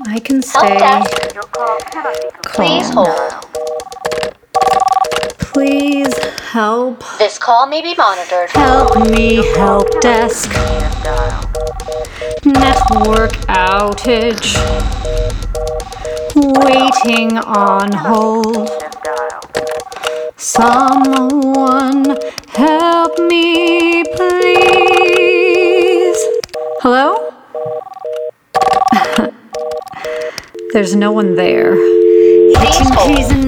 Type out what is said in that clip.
I can Help stay desk. Please calm. hold. Please help. This call may be monitored. Help me, help desk. Network outage. Waiting on hold. Someone help me, please. Hello? There's no one there. Please Hitting hold. keys and